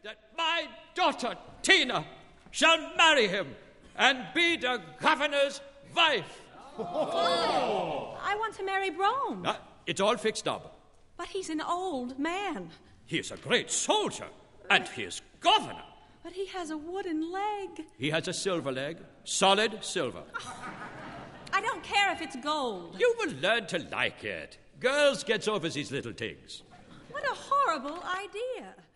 that my daughter, Tina, shall marry him and be the governor's wife. I want to marry Brome. It's all fixed up. But he's an old man. He is a great soldier, and he is governor. But he has a wooden leg. He has a silver leg, solid silver. I don't care if it's gold. You will learn to like it. Girls gets over these little things. What a horrible idea.